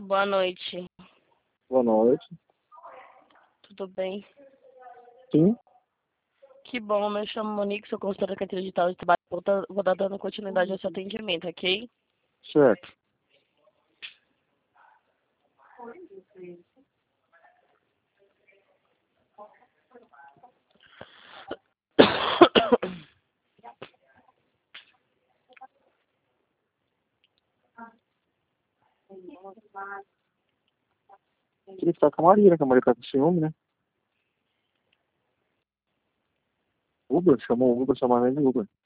Boa noite. Boa noite. Tudo bem? Sim, Que bom, eu me chamo Monique, sou consultora carteira digital de trabalho. Vou dar dando continuidade ao seu atendimento, ok? certo. Queria ficar com a Maria, né? Que a Maria tá com ciúme, né? Uber, chamou o Uber, chamou a de Uber.